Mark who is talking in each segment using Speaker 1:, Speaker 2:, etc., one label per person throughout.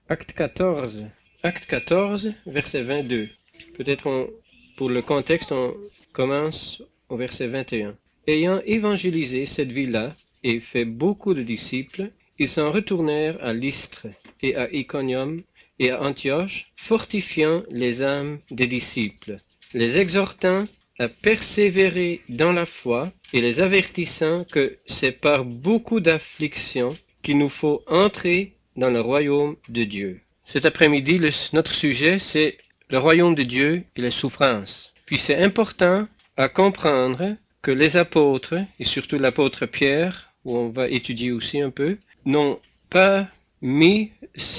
Speaker 1: Acte 14. Acte 14, verset 22. Peut-être pour le contexte, on commence au verset 21. Ayant évangélisé cette ville-là et fait beaucoup de disciples, ils s'en retournèrent à Lystre et à Iconium et à Antioche, fortifiant les âmes des disciples, les exhortant à persévérer dans la foi et les avertissant que c'est par beaucoup d'afflictions qu'il nous faut entrer dans le royaume de Dieu. Cet après-midi, notre sujet, c'est le royaume de Dieu et les souffrances. Puis c'est important à comprendre que les apôtres, et surtout l'apôtre Pierre, où on va étudier aussi un peu, n'ont pas mis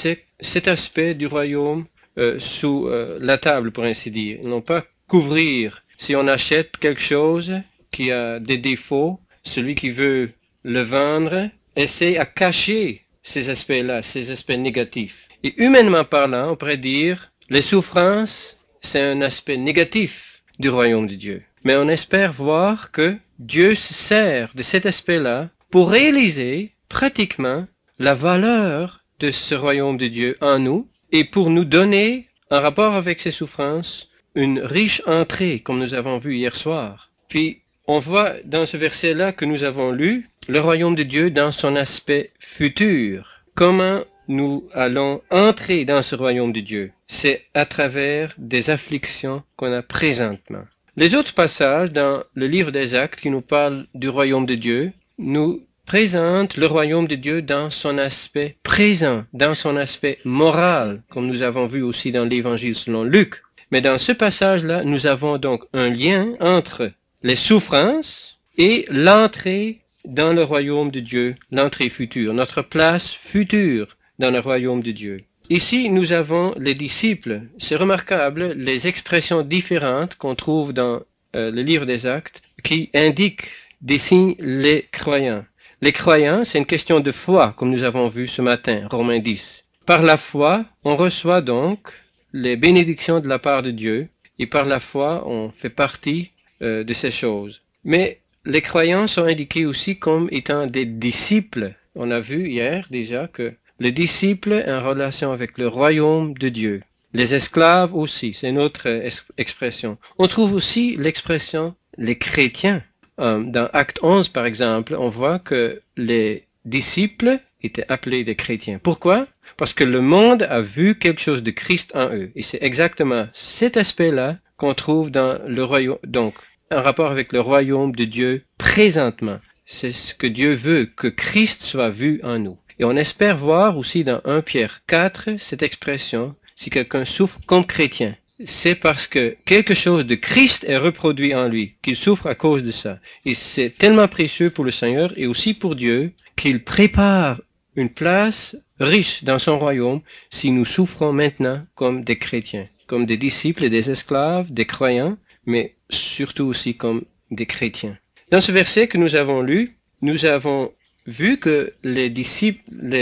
Speaker 1: cet aspect du royaume sous la table, pour ainsi dire. Ils n'ont pas couvrir. Si on achète quelque chose qui a des défauts, celui qui veut le vendre essaie à cacher ces aspects-là, ces aspects négatifs. Et humainement parlant, on pourrait dire, les souffrances, c'est un aspect négatif du royaume de Dieu. Mais on espère voir que Dieu se sert de cet aspect-là pour réaliser pratiquement la valeur de ce royaume de Dieu en nous et pour nous donner, en rapport avec ces souffrances, une riche entrée, comme nous avons vu hier soir. Puis, on voit dans ce verset-là que nous avons lu, le royaume de Dieu dans son aspect futur. Comment nous allons entrer dans ce royaume de Dieu? C'est à travers des afflictions qu'on a présentement. Les autres passages dans le livre des Actes qui nous parlent du royaume de Dieu nous présentent le royaume de Dieu dans son aspect présent, dans son aspect moral, comme nous avons vu aussi dans l'Évangile selon Luc. Mais dans ce passage-là, nous avons donc un lien entre les souffrances et l'entrée dans le royaume de Dieu, l'entrée future, notre place future dans le royaume de Dieu. Ici, nous avons les disciples. C'est remarquable, les expressions différentes qu'on trouve dans le livre des Actes qui indiquent, dessinent les croyants. Les croyants, c'est une question de foi, comme nous avons vu ce matin, Romains 10. Par la foi, on reçoit donc les bénédictions de la part de Dieu, et par la foi, on fait partie de ces choses. Mais les croyants sont indiqués aussi comme étant des disciples. On a vu hier déjà que les disciples en relation avec le royaume de Dieu. Les esclaves aussi, c'est une autre expression. On trouve aussi l'expression les chrétiens. Dans Acte 11, par exemple, on voit que les disciples étaient appelés des chrétiens. Pourquoi? Parce que le monde a vu quelque chose de Christ en eux. Et c'est exactement cet aspect-là qu'on trouve dans le royaume, donc, en rapport avec le royaume de Dieu présentement. C'est ce que Dieu veut, que Christ soit vu en nous. Et on espère voir aussi dans 1 Pierre 4 cette expression, si quelqu'un souffre comme chrétien, c'est parce que quelque chose de Christ est reproduit en lui, qu'il souffre à cause de ça. Et c'est tellement précieux pour le Seigneur et aussi pour Dieu qu'il prépare une place riche dans son royaume si nous souffrons maintenant comme des chrétiens, comme des disciples et des esclaves, des croyants, mais surtout aussi comme des chrétiens. Dans ce verset que nous avons lu, nous avons vu que les disciples,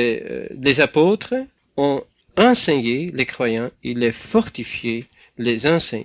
Speaker 1: les apôtres ont enseigné les croyants, ils les fortifié, les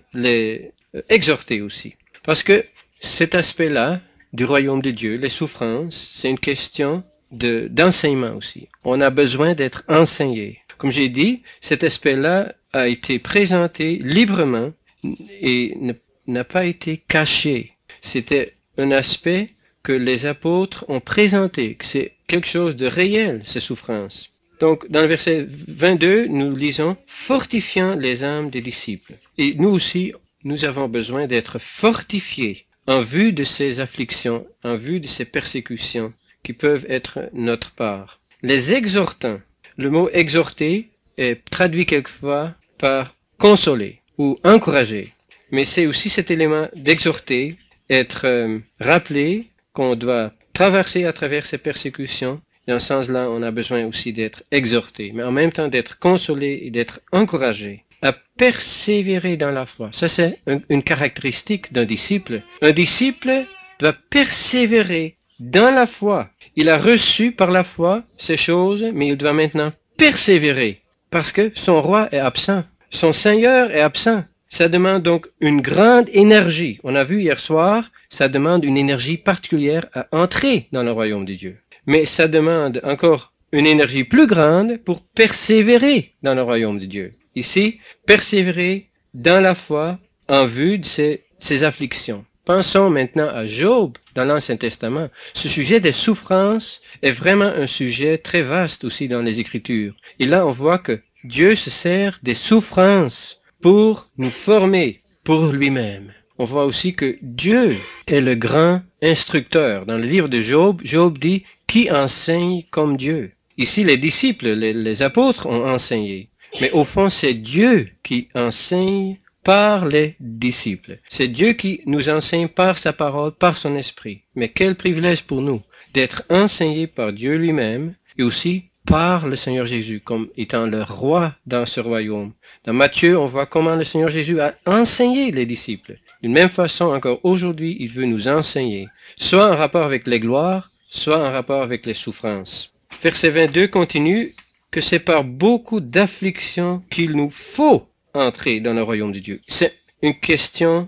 Speaker 1: exhorté aussi. Parce que cet aspect-là du royaume de Dieu, les souffrances, c'est une question d'enseignement aussi. On a besoin d'être enseigné. Comme j'ai dit, cet aspect-là a été présenté librement et n'a pas été caché. C'était un aspect que les apôtres ont présenté, que c'est quelque chose de réel, ces souffrances. Donc, dans le verset 22, nous lisons « fortifiant les âmes des disciples ». Et nous aussi, nous avons besoin d'être fortifiés en vue de ces afflictions, en vue de ces persécutions qui peuvent être notre part. Les exhortants, le mot « exhorter » est traduit quelquefois par « consoler » ou « encourager ». Mais c'est aussi cet élément d'exhorter, être rappelé qu'on doit traverser à travers ces persécutions. Dans ce sens-là, on a besoin aussi d'être exhorté, mais en même temps d'être consolé et d'être encouragé à persévérer dans la foi. Ça, c'est une caractéristique d'un disciple. Un disciple doit persévérer dans la foi. Il a reçu par la foi ces choses, mais il doit maintenant persévérer parce que son roi est absent. Son Seigneur est absent. Ça demande donc une grande énergie. On a vu hier soir, ça demande une énergie particulière à entrer dans le royaume de Dieu. Mais ça demande encore une énergie plus grande pour persévérer dans le royaume de Dieu. Ici, persévérer dans la foi en vue de ces afflictions. Pensons maintenant à Job dans l'Ancien Testament. Ce sujet des souffrances est vraiment un sujet très vaste aussi dans les Écritures. Et là, on voit que Dieu se sert des souffrances pour nous former pour lui-même. On voit aussi que Dieu est le grand instructeur. Dans le livre de Job, Job dit « Qui enseigne comme Dieu ?» Ici, les disciples, les apôtres ont enseigné. Mais au fond, c'est Dieu qui enseigne par les disciples. C'est Dieu qui nous enseigne par sa parole, par son esprit. Mais quel privilège pour nous d'être enseignés par Dieu lui-même et aussi par le Seigneur Jésus comme étant le roi dans ce royaume. Dans Matthieu, on voit comment le Seigneur Jésus a enseigné les disciples. D'une même façon, encore aujourd'hui, il veut nous enseigner, soit en rapport avec les gloires, soit en rapport avec les souffrances. Verset 22 continue que c'est par beaucoup d'afflictions qu'il nous faut entrer dans le royaume de Dieu. C'est une question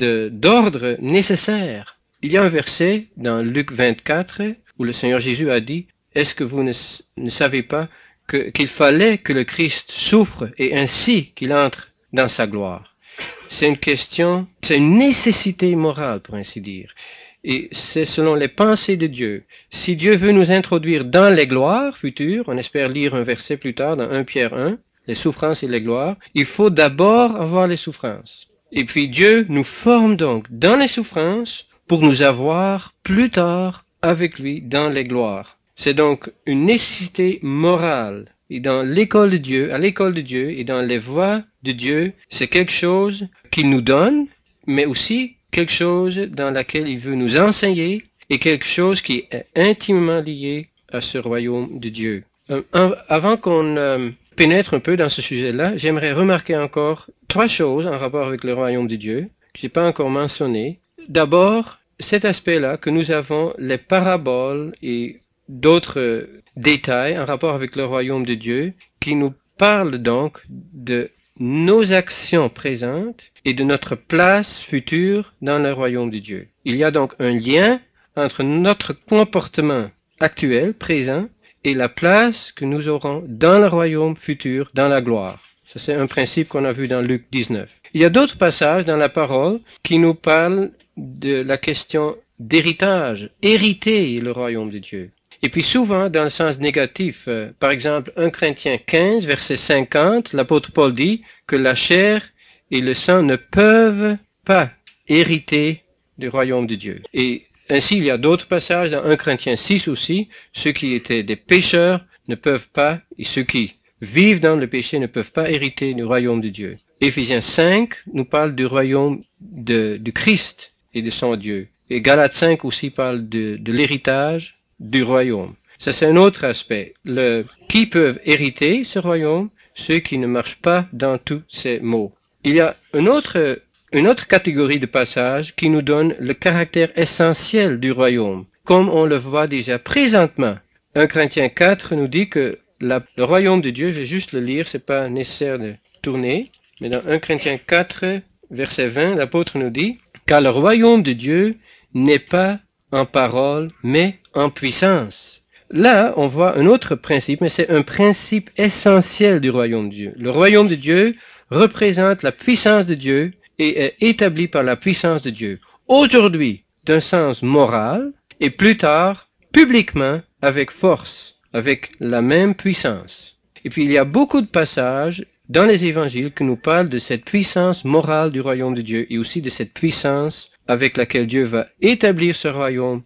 Speaker 1: d'ordre nécessaire. Il y a un verset dans Luc 24 où le Seigneur Jésus a dit « Est-ce que vous ne savez pas qu'il fallait que le Christ souffre et ainsi qu'il entre dans sa gloire ?» C'est une question, c'est une nécessité morale pour ainsi dire. Et c'est selon les pensées de Dieu. Si Dieu veut nous introduire dans les gloires futures, on espère lire un verset plus tard dans 1 Pierre 1, les souffrances et les gloires, il faut d'abord avoir les souffrances. Et puis Dieu nous forme donc dans les souffrances pour nous avoir plus tard avec lui dans les gloires. C'est donc une nécessité morale. Et dans l'école de Dieu, à l'école de Dieu et dans les voies de Dieu, c'est quelque chose qu'il nous donne, mais aussi quelque chose dans laquelle il veut nous enseigner et quelque chose qui est intimement lié à ce royaume de Dieu. Avant qu'on pénètre un peu dans ce sujet-là, j'aimerais remarquer encore 3 choses en rapport avec le royaume de Dieu que j'ai pas encore mentionné. D'abord, cet aspect-là que nous avons les paraboles et d'autres détails en rapport avec le royaume de Dieu qui nous parlent donc de nos actions présentes et de notre place future dans le royaume de Dieu. Il y a donc un lien entre notre comportement actuel, présent, et la place que nous aurons dans le royaume futur, dans la gloire. Ça, c'est un principe qu'on a vu dans Luc 19. Il y a d'autres passages dans la parole qui nous parlent de la question d'héritage, hériter le royaume de Dieu. Et puis souvent, dans le sens négatif, par exemple, 1 Corinthiens 15, verset 50, l'apôtre Paul dit que la chair et le sang ne peuvent pas hériter du royaume de Dieu. Et ainsi, il y a d'autres passages dans 1 Corinthiens 6 aussi, ceux qui étaient des pécheurs ne peuvent pas, et ceux qui vivent dans le péché ne peuvent pas hériter du royaume de Dieu. Éphésiens 5 nous parle du royaume du Christ et de son Dieu. Et Galates 5 aussi parle de l'héritage du royaume. Ça, c'est un autre aspect. Qui peuvent hériter ce royaume? Ceux qui ne marchent pas dans tous ces mots. Il y a une autre catégorie de passages qui nous donne le caractère essentiel du royaume, comme on le voit déjà présentement. 1 Corinthiens 4 nous dit que le royaume de Dieu, je vais juste le lire, c'est pas nécessaire de tourner, mais dans 1 Corinthiens 4, verset 20, l'apôtre nous dit « Car le royaume de Dieu n'est pas en parole, mais en puissance. » Là, on voit un autre principe, mais c'est un principe essentiel du royaume de Dieu. Le royaume de Dieu représente la puissance de Dieu et est établi par la puissance de Dieu. Aujourd'hui, d'un sens moral, et plus tard, publiquement, avec force, avec la même puissance. Et puis, il y a beaucoup de passages dans les évangiles qui nous parlent de cette puissance morale du royaume de Dieu et aussi de cette puissance avec laquelle Dieu va établir ce royaume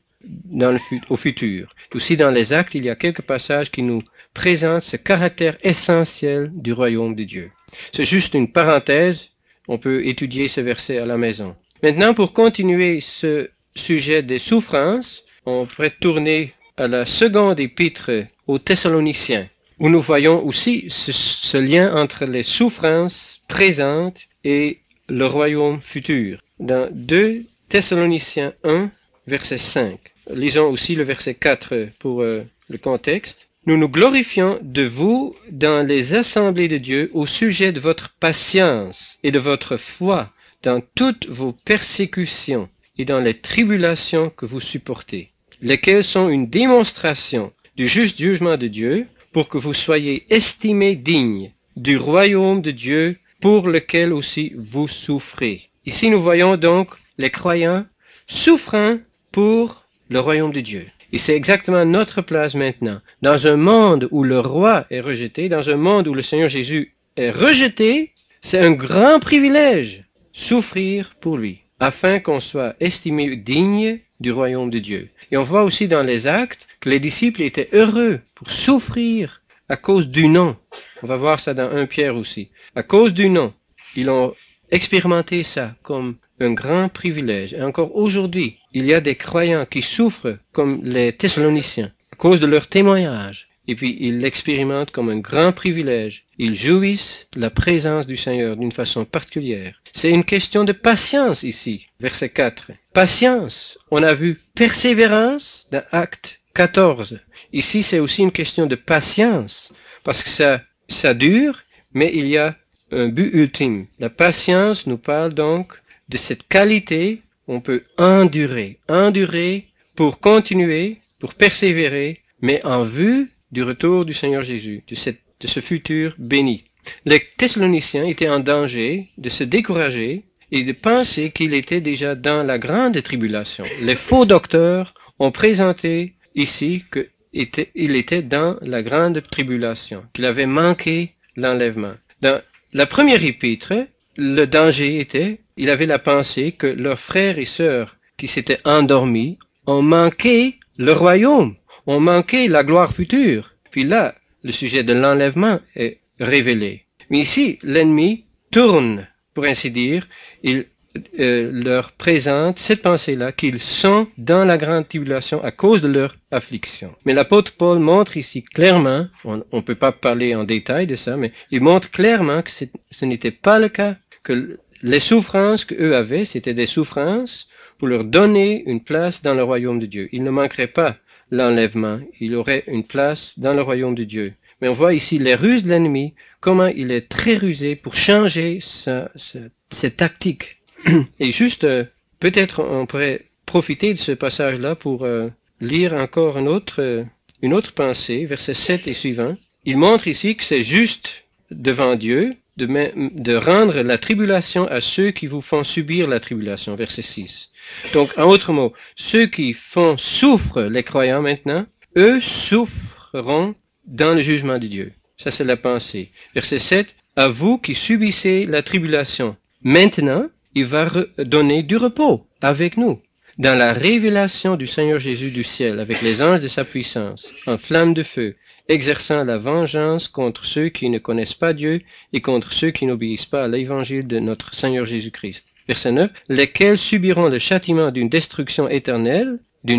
Speaker 1: au futur. Aussi dans les actes, il y a quelques passages qui nous présentent ce caractère essentiel du royaume de Dieu. C'est juste une parenthèse, on peut étudier ce verset à la maison. Maintenant, pour continuer ce sujet des souffrances, on pourrait tourner à la seconde épître aux Thessaloniciens, où nous voyons aussi ce lien entre les souffrances présentes et le royaume futur. Dans 2 Thessaloniciens 1, verset 5. Lisons aussi le verset 4 pour le contexte. Nous nous glorifions de vous dans les assemblées de Dieu au sujet de votre patience et de votre foi dans toutes vos persécutions et dans les tribulations que vous supportez, lesquelles sont une démonstration du juste jugement de Dieu, pour que vous soyez estimés dignes du royaume de Dieu pour lequel aussi vous souffrez. Ici nous voyons donc les croyants souffrant pour le royaume de Dieu. Et c'est exactement notre place maintenant. Dans un monde où le roi est rejeté, dans un monde où le Seigneur Jésus est rejeté, c'est un grand privilège souffrir pour lui, afin qu'on soit estimé digne du royaume de Dieu. Et on voit aussi dans les actes que les disciples étaient heureux pour souffrir à cause du nom. On va voir ça dans 1 Pierre aussi. À cause du nom, ils ont expérimenté ça comme un grand privilège. Et encore aujourd'hui, il y a des croyants qui souffrent comme les Thessaloniciens à cause de leur témoignage. Et puis ils l'expérimentent comme un grand privilège. Ils jouissent la présence du Seigneur d'une façon particulière. C'est une question de patience ici, verset 4. Patience, on a vu persévérance dans Acte 14. Ici, c'est aussi une question de patience, parce que ça dure, mais il y a un but ultime. La patience nous parle donc de cette qualité on peut endurer pour continuer, pour persévérer, mais en vue du retour du Seigneur Jésus, de ce futur béni. Les Thessaloniciens étaient en danger de se décourager et de penser qu'il était déjà dans la grande tribulation. Les faux docteurs ont présenté ici qu'il était dans la grande tribulation, qu'il avait manqué l'enlèvement. Dans la première épître, le danger était, il avait la pensée que leurs frères et sœurs qui s'étaient endormis ont manqué le royaume, ont manqué la gloire future. Puis là, le sujet de l'enlèvement est révélé. Mais ici, l'ennemi tourne, pour ainsi dire, il leur présente cette pensée-là qu'ils sont dans la grande tribulation à cause de leur affliction. Mais l'apôtre Paul montre ici clairement, on ne peut pas parler en détail de ça, mais il montre clairement que ce n'était pas le cas, que les souffrances qu'eux avaient, c'était des souffrances pour leur donner une place dans le royaume de Dieu. Ils ne manqueraient pas l'enlèvement, il aurait une place dans le royaume de Dieu. Mais on voit ici les ruses de l'ennemi, comment il est très rusé pour changer cette tactique. Et juste, peut-être on pourrait profiter de ce passage-là pour lire encore une autre pensée, versets 7 et suivants. Il montre ici que c'est juste devant Dieu de rendre la tribulation à ceux qui vous font subir la tribulation, verset 6. Donc, en autres mots, ceux qui souffrent les croyants maintenant, eux souffreront dans le jugement de Dieu. Ça, c'est la pensée. Verset 7, à vous qui subissez la tribulation, maintenant, il va donner du repos avec nous, dans la révélation du Seigneur Jésus du ciel, avec les anges de sa puissance, en flamme de feu, exerçant la vengeance contre ceux qui ne connaissent pas Dieu et contre ceux qui n'obéissent pas à l'évangile de notre Seigneur Jésus-Christ. Verset 9, lesquels subiront le châtiment d'une destruction éternelle,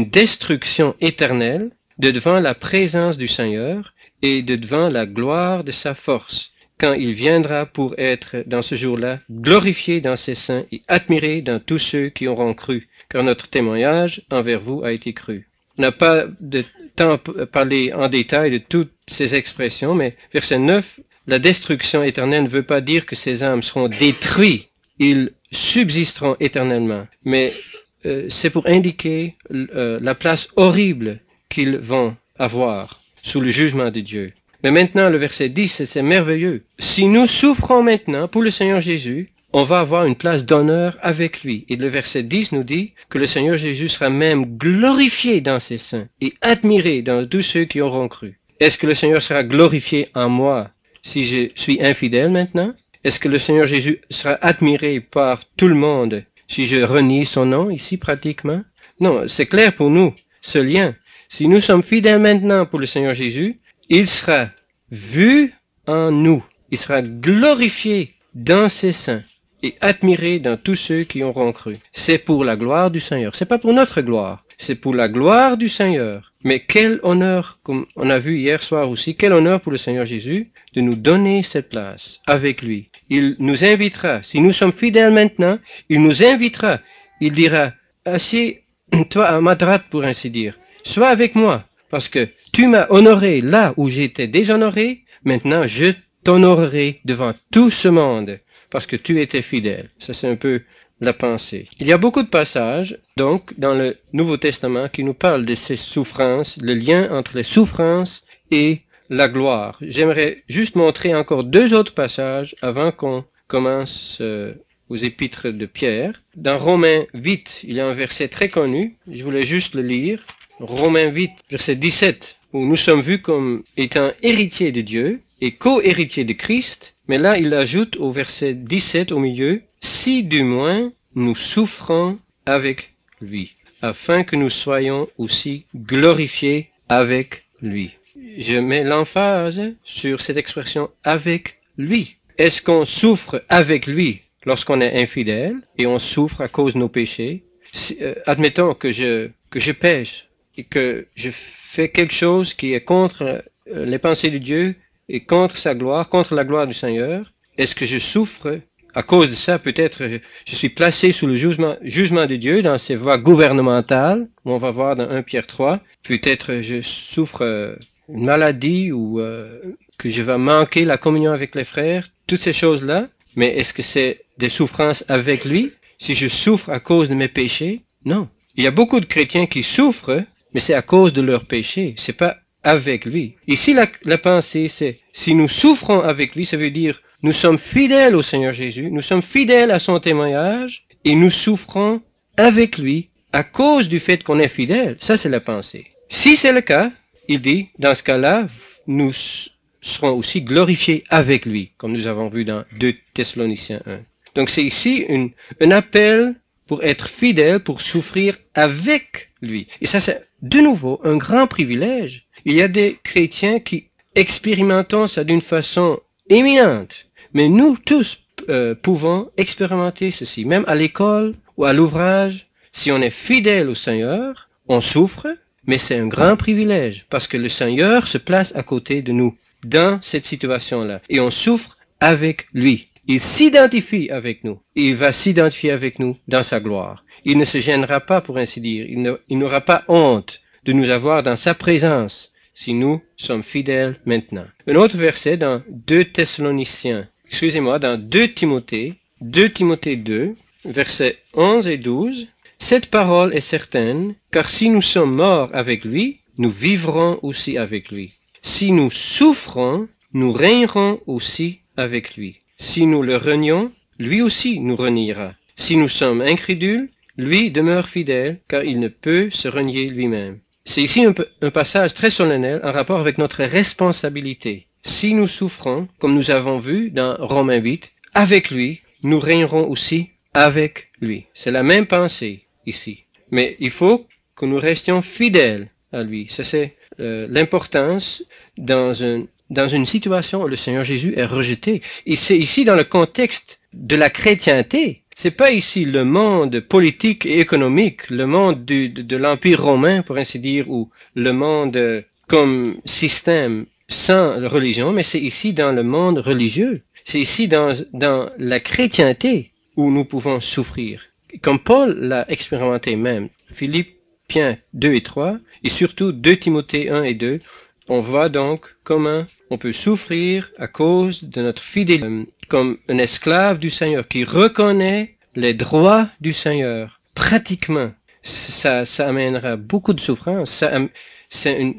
Speaker 1: de devant la présence du Seigneur et de devant la gloire de sa force, quand il viendra pour être, dans ce jour-là, glorifié dans ses saints et admiré dans tous ceux qui auront cru, car notre témoignage envers vous a été cru. On n'a pas de temps à parler en détail de toutes ces expressions, mais verset 9, la destruction éternelle ne veut pas dire que ces âmes seront détruites, ils subsisteront éternellement, mais c'est pour indiquer la place horrible qu'ils vont avoir sous le jugement de Dieu. Mais maintenant, le verset 10, c'est merveilleux. Si nous souffrons maintenant pour le Seigneur Jésus, on va avoir une place d'honneur avec lui. Et le verset 10 nous dit que le Seigneur Jésus sera même glorifié dans ses saints et admiré dans tous ceux qui auront cru. Est-ce que le Seigneur sera glorifié en moi si je suis infidèle maintenant? Est-ce que le Seigneur Jésus sera admiré par tout le monde si je renie son nom ici pratiquement? Non, c'est clair pour nous, ce lien. Si nous sommes fidèles maintenant pour le Seigneur Jésus, il sera vu en nous. Il sera glorifié dans ses saints et admiré dans tous ceux qui auront cru. C'est pour la gloire du Seigneur. C'est pas pour notre gloire. C'est pour la gloire du Seigneur. Mais quel honneur, comme on a vu hier soir aussi, quel honneur pour le Seigneur Jésus de nous donner cette place avec lui. Il nous invitera. Si nous sommes fidèles maintenant, il nous invitera. Il dira, assieds-toi à ma droite pour ainsi dire. Sois avec moi, parce que tu m'as honoré là où j'étais déshonoré, maintenant je t'honorerai devant tout ce monde, parce que tu étais fidèle. Ça, c'est un peu la pensée. Il y a beaucoup de passages, donc, dans le Nouveau Testament qui nous parlent de ces souffrances, le lien entre les souffrances et la gloire. J'aimerais juste montrer encore 2 autres passages avant qu'on commence aux épîtres de Pierre. Dans Romains 8, il y a un verset très connu, je voulais juste le lire. Romains 8, verset 17, où nous sommes vus comme étant héritiers de Dieu et co-héritiers de Christ, mais là il ajoute au verset 17 au milieu, « Si du moins nous souffrons avec lui, afin que nous soyons aussi glorifiés avec lui. » Je mets l'emphase sur cette expression « avec lui ». Est-ce qu'on souffre avec lui lorsqu'on est infidèle et on souffre à cause de nos péchés? Admettons que je pêche et que je fais quelque chose qui est contre les pensées de Dieu et contre sa gloire, contre la gloire du Seigneur. Est-ce que je souffre à cause de ça? Peut-être je suis placé sous le jugement de Dieu dans ces voies gouvernementales, où on va voir dans 1 Pierre 3. Peut-être je souffre une maladie ou que je vais manquer la communion avec les frères, toutes ces choses-là. Mais est-ce que c'est des souffrances avec lui? Si je souffre à cause de mes péchés? Non. Il y a beaucoup de chrétiens qui souffrent, mais c'est à cause de leurs péchés. C'est pas avec lui. Ici, la pensée, c'est si nous souffrons avec lui, ça veut dire nous sommes fidèles au Seigneur Jésus, nous sommes fidèles à son témoignage et nous souffrons avec lui à cause du fait qu'on est fidèle. Ça, c'est la pensée. Si c'est le cas, il dit, dans ce cas-là, nous serons aussi glorifiés avec lui, comme nous avons vu dans 2 Thessaloniciens 1. Donc c'est ici un appel pour être fidèle, pour souffrir avec lui. Et ça, c'est de nouveau un grand privilège. Il y a des chrétiens qui expérimentent ça d'une façon éminente. Mais nous tous pouvons expérimenter ceci. Même à l'école ou à l'ouvrage, si on est fidèle au Seigneur, on souffre, mais c'est un grand privilège parce que le Seigneur se place à côté de nous dans cette situation-là. Et on souffre avec lui. Il s'identifie avec nous. Il va s'identifier avec nous dans sa gloire. Il ne se gênera pas, pour ainsi dire. Il n'aura pas honte de nous avoir dans sa présence si nous sommes fidèles maintenant. Un autre verset dans 2 dans 2 Timothée 2, versets 11 et 12. Cette parole est certaine, car si nous sommes morts avec lui, nous vivrons aussi avec lui. Si nous souffrons, nous régnerons aussi avec lui. Si nous le renions, lui aussi nous reniera. Si nous sommes incrédules, lui demeure fidèle, car il ne peut se renier lui-même. C'est ici un passage très solennel en rapport avec notre responsabilité. Si nous souffrons, comme nous avons vu dans Romains 8, avec lui, nous régnerons aussi avec lui. C'est la même pensée ici. Mais il faut que nous restions fidèles à lui. Ça, c'est l'importance dans une situation où le Seigneur Jésus est rejeté. Et c'est ici dans le contexte de la chrétienté. C'est pas ici le monde politique et économique, le monde de l'Empire romain, pour ainsi dire, ou le monde comme système sans religion, mais c'est ici dans le monde religieux. C'est ici dans la chrétienté où nous pouvons souffrir. Comme Paul l'a expérimenté même. Philippiens 2 et 3, et surtout 2 Timothée 1 et 2, on voit donc comment on peut souffrir à cause de notre fidélité, comme un esclave du Seigneur qui reconnaît les droits du Seigneur. Pratiquement, ça amènera beaucoup de souffrance. Ce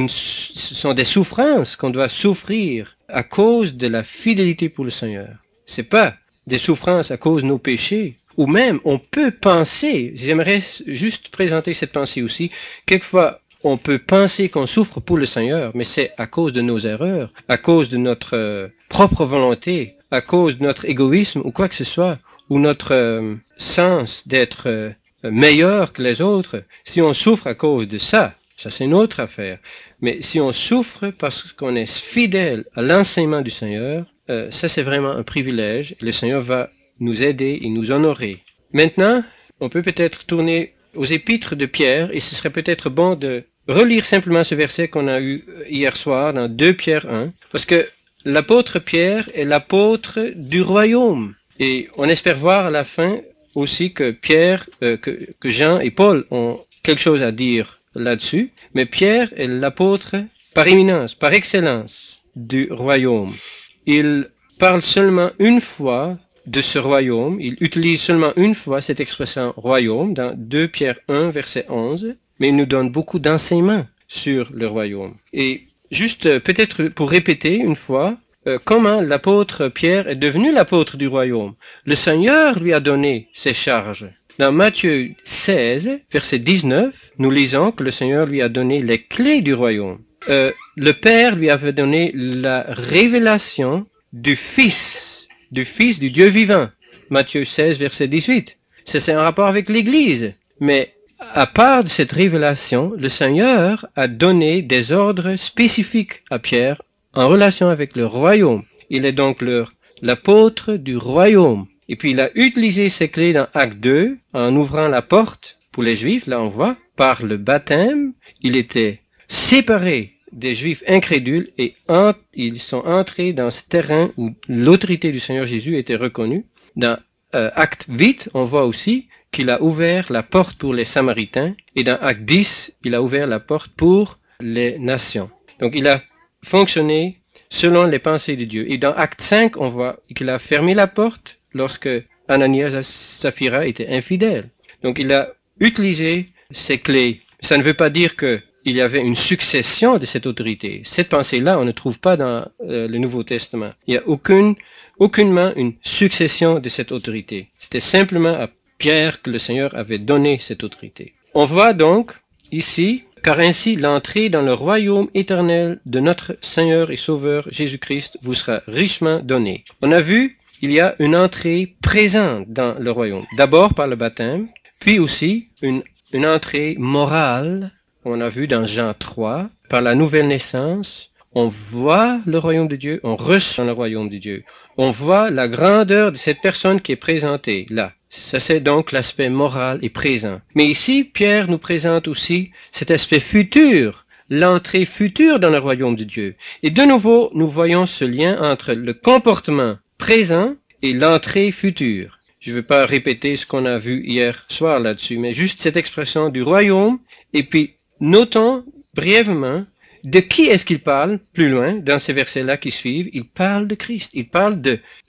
Speaker 1: sont des souffrances qu'on doit souffrir à cause de la fidélité pour le Seigneur. C'est pas des souffrances à cause de nos péchés. Ou même, on peut penser, j'aimerais juste présenter cette pensée aussi, quelquefois, on peut penser qu'on souffre pour le Seigneur, mais c'est à cause de nos erreurs, à cause de notre propre volonté, à cause de notre égoïsme ou quoi que ce soit, ou notre sens d'être meilleur que les autres. Si on souffre à cause de ça, ça c'est une autre affaire. Mais si on souffre parce qu'on est fidèle à l'enseignement du Seigneur, ça c'est vraiment un privilège. Le Seigneur va nous aider et nous honorer. Maintenant, on peut peut-être tourner aux épîtres de Pierre, et ce serait peut-être bon de relire simplement ce verset qu'on a eu hier soir dans 2 Pierre 1, parce que l'apôtre Pierre est l'apôtre du royaume. Et on espère voir à la fin aussi que Pierre, que Jean et Paul ont quelque chose à dire là-dessus, mais Pierre est l'apôtre par éminence, par excellence du royaume. Il parle seulement une fois de ce royaume, il utilise seulement une fois cette expression royaume dans 2 Pierre 1 verset 11, mais il nous donne beaucoup d'enseignements sur le royaume. Et juste peut-être pour répéter une fois, comment l'apôtre Pierre est devenu l'apôtre du royaume. Le Seigneur lui a donné ses charges. Dans Matthieu 16, verset 19, nous lisons que le Seigneur lui a donné les clés du royaume. Le Père lui avait donné la révélation du Fils du Dieu vivant. Matthieu 16, verset 18. C'est un rapport avec l'Église. Mais à part de cette révélation, le Seigneur a donné des ordres spécifiques à Pierre en relation avec le royaume. Il est donc l'apôtre du royaume. Et puis il a utilisé ces clés dans Acte 2 en ouvrant la porte pour les Juifs. Là on voit, par le baptême, il était séparé des Juifs incrédules et ils sont entrés dans ce terrain où l'autorité du Seigneur Jésus était reconnue. Dans Acte 8, on voit aussi qu'il a ouvert la porte pour les Samaritains et dans Acte 10, il a ouvert la porte pour les nations. Donc il a fonctionné selon les pensées de Dieu. Et dans Acte 5, on voit qu'il a fermé la porte lorsque Ananias et Saphira étaient infidèles. Donc il a utilisé ces clés. Ça ne veut pas dire qu'il y avait une succession de cette autorité. Cette pensée-là, on ne trouve pas dans le Nouveau Testament. Il n'y a aucunement une succession de cette autorité. C'était simplement à Pierre que le Seigneur avait donné cette autorité. On voit donc ici, car ainsi l'entrée dans le royaume éternel de notre Seigneur et Sauveur Jésus-Christ vous sera richement donnée. On a vu, il y a une entrée présente dans le royaume. D'abord par le baptême, puis aussi une entrée morale, on a vu dans Jean 3, par la nouvelle naissance. On voit le royaume de Dieu, on ressent le royaume de Dieu. On voit la grandeur de cette personne qui est présentée là. Ça, c'est donc l'aspect moral et présent. Mais ici, Pierre nous présente aussi cet aspect futur, l'entrée future dans le royaume de Dieu. Et de nouveau, nous voyons ce lien entre le comportement présent et l'entrée future. Je ne vais pas répéter ce qu'on a vu hier soir là-dessus, mais juste cette expression du royaume. Et puis, notons brièvement de qui est-ce qu'il parle plus loin dans ces versets-là qui suivent. Il parle de Christ. Il parle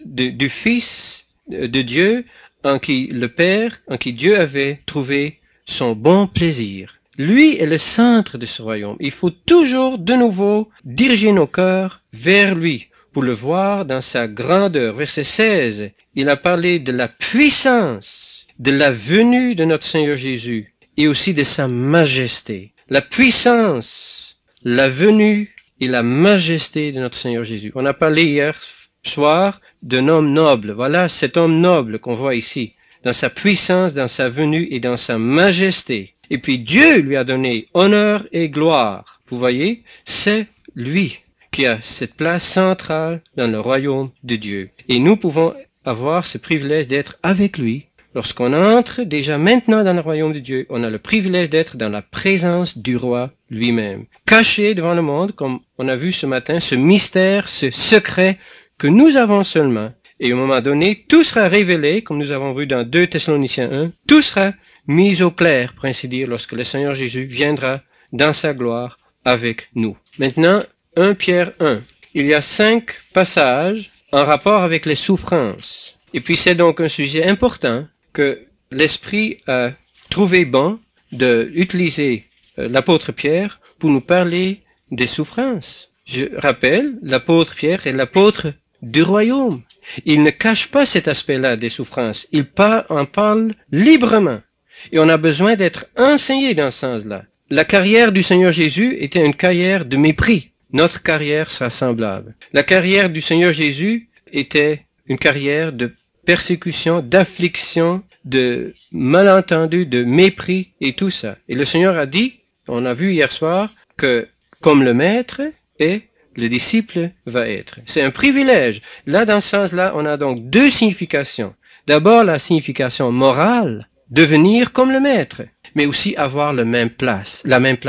Speaker 1: du Fils de Dieu en qui le Père, en qui Dieu avait trouvé son bon plaisir. Lui est le centre de ce royaume. Il faut toujours de nouveau diriger nos cœurs vers lui pour le voir dans sa grandeur. Verset 16, il a parlé de la puissance, de la venue de notre Seigneur Jésus et aussi de sa majesté. La puissance, la venue et la majesté de notre Seigneur Jésus. On a parlé hier soir d'un homme noble. Voilà cet homme noble qu'on voit ici, dans sa puissance, dans sa venue et dans sa majesté. Et puis Dieu lui a donné honneur et gloire. Vous voyez, c'est lui qui a cette place centrale dans le royaume de Dieu. Et nous pouvons avoir ce privilège d'être avec lui. Lorsqu'on entre déjà maintenant dans le royaume de Dieu, on a le privilège d'être dans la présence du roi lui-même. Caché devant le monde, comme on a vu ce matin, ce mystère, ce secret que nous avons seulement. Et au moment donné, tout sera révélé, comme nous avons vu dans 2 Thessaloniciens 1, tout sera mis au clair, pour ainsi dire, lorsque le Seigneur Jésus viendra dans sa gloire avec nous. Maintenant, 1 Pierre 1. Il y a 5 passages en rapport avec les souffrances. Et puis c'est donc un sujet important que l'Esprit a trouvé bon d'utiliser l'apôtre Pierre pour nous parler des souffrances. Je rappelle, l'apôtre Pierre est l'apôtre du royaume. Il ne cache pas cet aspect-là des souffrances. Il en parle librement. Et on a besoin d'être enseigné dans ce sens-là. La carrière du Seigneur Jésus était une carrière de mépris. Notre carrière sera semblable. La carrière du Seigneur Jésus était une carrière de persécution, d'affliction, de malentendus, de mépris et tout ça. Et le Seigneur a dit, on a vu hier soir, que comme le maître est, le disciple va être. C'est un privilège. Là, dans ce sens-là, on a donc 2 significations. D'abord, la signification morale, devenir comme le maître, mais aussi avoir la même place.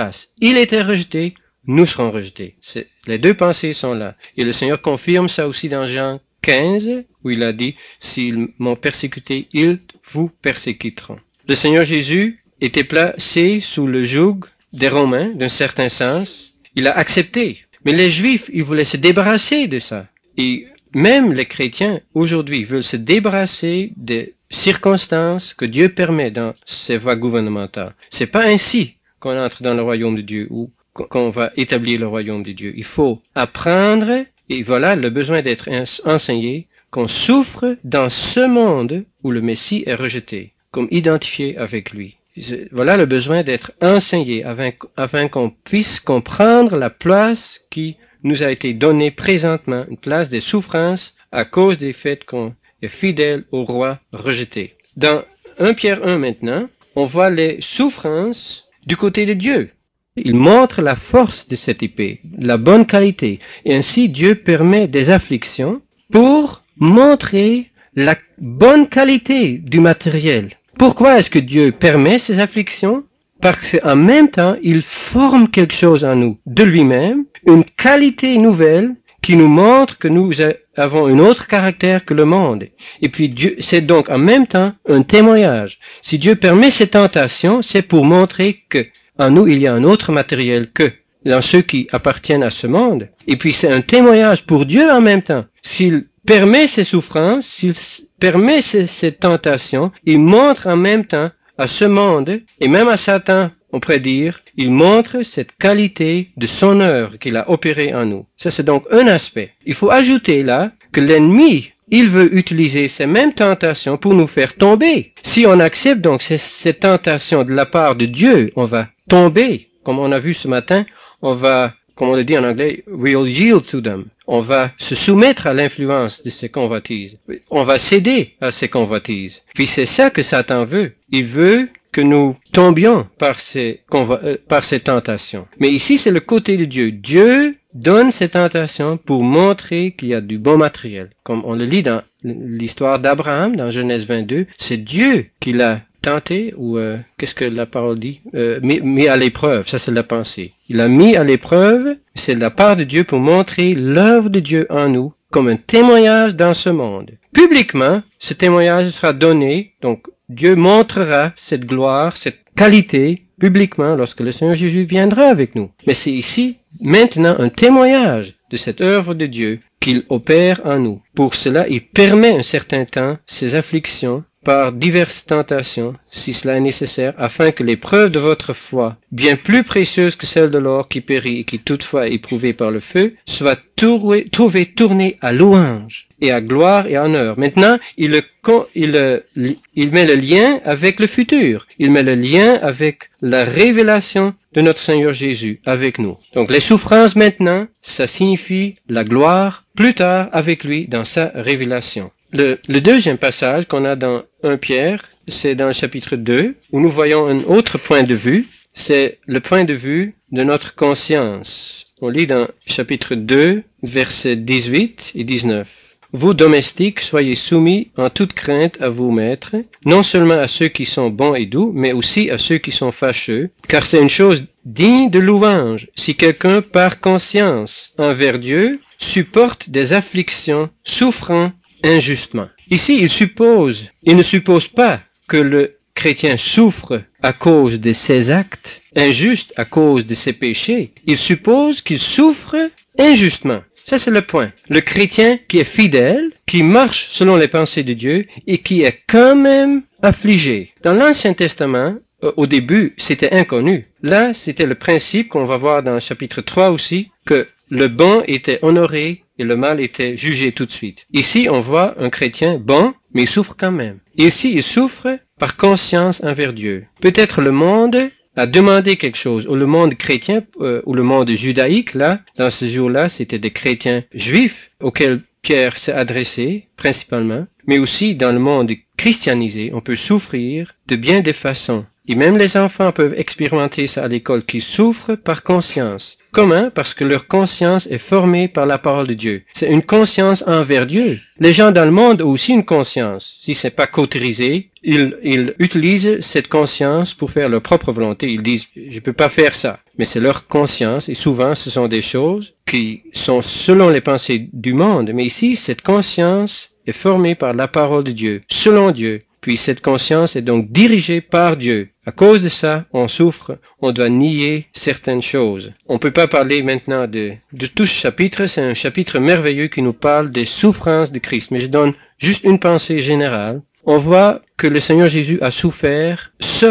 Speaker 1: Il était rejeté, nous serons rejetés. Les 2 pensées sont là. Et le Seigneur confirme ça aussi dans Jean 15, où il a dit, s'ils m'ont persécuté, ils vous persécuteront. Le Seigneur Jésus était placé sous le joug des Romains, d'un certain sens. Il a accepté. Mais les Juifs, ils voulaient se débarrasser de ça. Et même les chrétiens, aujourd'hui, veulent se débarrasser des circonstances que Dieu permet dans ses voies gouvernementales. C'est pas ainsi qu'on entre dans le royaume de Dieu ou qu'on va établir le royaume de Dieu. Il faut apprendre, et voilà le besoin d'être enseigné, qu'on souffre dans ce monde où le Messie est rejeté, comme identifié avec lui. Voilà le besoin d'être enseigné afin qu'on puisse comprendre la place qui nous a été donnée présentement, une place des souffrances à cause des faits qu'on est fidèle au roi rejeté. Dans 1 Pierre 1 maintenant, on voit les souffrances du côté de Dieu. Il montre la force de cette épée, la bonne qualité. Et ainsi, Dieu permet des afflictions pour montrer la bonne qualité du matériel. Pourquoi est-ce que Dieu permet ces afflictions? Parce qu'en même temps, il forme quelque chose en nous, de lui-même, une qualité nouvelle qui nous montre que nous avons un autre caractère que le monde. Et puis Dieu, c'est donc en même temps un témoignage. Si Dieu permet ces tentations, c'est pour montrer que en nous, il y a un autre matériel que dans ceux qui appartiennent à ce monde. Et puis c'est un témoignage pour Dieu en même temps. S'il permet ces souffrances, s'il permet ces tentations, il montre en même temps à ce monde, et même à Satan, on pourrait dire, il montre cette qualité de son œuvre qu'il a opérée en nous. Ça, c'est donc un aspect. Il faut ajouter là que l'ennemi, il veut utiliser ces mêmes tentations pour nous faire tomber. Si on accepte donc ces tentations de la part de Dieu, on va tomber. Comme on a vu ce matin, on va, comme on le dit en anglais, we'll yield to them. On va se soumettre à l'influence de ces convoitises. On va céder à ces convoitises. Puis c'est ça que Satan veut. Il veut que nous tombions par ces tentations. Mais ici, c'est le côté de Dieu. Dieu donne ces tentations pour montrer qu'il y a du bon matériel. Comme on le lit dans l'histoire d'Abraham, dans Genèse 22, c'est Dieu qui l'a tenté, ou qu'est-ce que la parole dit, mis à l'épreuve. Ça, c'est la pensée. Il a mis à l'épreuve, c'est de la part de Dieu pour montrer l'œuvre de Dieu en nous, comme un témoignage dans ce monde. Publiquement, ce témoignage sera donné, donc Dieu montrera cette gloire, cette qualité, publiquement, lorsque le Seigneur Jésus viendra avec nous. Mais c'est ici, maintenant, un témoignage de cette œuvre de Dieu qu'il opère en nous. Pour cela, il permet un certain temps ces afflictions par diverses tentations, si cela est nécessaire, afin que l'épreuve de votre foi, bien plus précieuse que celle de l'or qui périt et qui toutefois est éprouvée par le feu, soit tournée à louange et à gloire et à honneur. Maintenant, il met le lien avec le futur. Il met le lien avec la révélation de notre Seigneur Jésus avec nous. Donc les souffrances maintenant, ça signifie la gloire plus tard avec lui dans sa révélation. Le deuxième passage qu'on a dans 1 Pierre, c'est dans le chapitre 2, où nous voyons un autre point de vue. C'est le point de vue de notre conscience. On lit dans chapitre 2, versets 18 et 19. Vous, domestiques, soyez soumis en toute crainte à vos maîtres, non seulement à ceux qui sont bons et doux, mais aussi à ceux qui sont fâcheux, car c'est une chose digne de louange si quelqu'un, par conscience envers Dieu, supporte des afflictions, souffrant injustement. Ici, il ne suppose pas que le chrétien souffre à cause de ses actes injustes, à cause de ses péchés. Il suppose qu'il souffre injustement. Ça, c'est le point. Le chrétien qui est fidèle, qui marche selon les pensées de Dieu et qui est quand même affligé. Dans l'Ancien Testament, au début, c'était inconnu. Là, c'était le principe qu'on va voir dans le chapitre 3 aussi, que le bon était honoré et le mal était jugé tout de suite. Ici, on voit un chrétien bon, mais il souffre quand même. Ici, il souffre par conscience envers Dieu. Peut-être le monde a demandé quelque chose, ou le monde chrétien, ou le monde judaïque, là, dans ce jour-là, c'était des chrétiens juifs auxquels Pierre s'est adressé, principalement, mais aussi dans le monde christianisé, on peut souffrir de bien des façons. Et même les enfants peuvent expérimenter ça à l'école, qui souffrent par conscience. Comment? Parce que leur conscience est formée par la parole de Dieu. C'est une conscience envers Dieu. Les gens dans le monde ont aussi une conscience. Si c'est pas cautérisé, ils utilisent cette conscience pour faire leur propre volonté. Ils disent, je peux pas faire ça. Mais c'est leur conscience, et souvent ce sont des choses qui sont selon les pensées du monde. Mais ici, cette conscience est formée par la parole de Dieu, selon Dieu. Puis cette conscience est donc dirigée par Dieu. À cause de ça, on souffre, on doit nier certaines choses. On peut pas parler maintenant de tout ce chapitre, c'est un chapitre merveilleux qui nous parle des souffrances de Christ. Mais je donne juste une pensée générale. On voit que le Seigneur Jésus a souffert seul.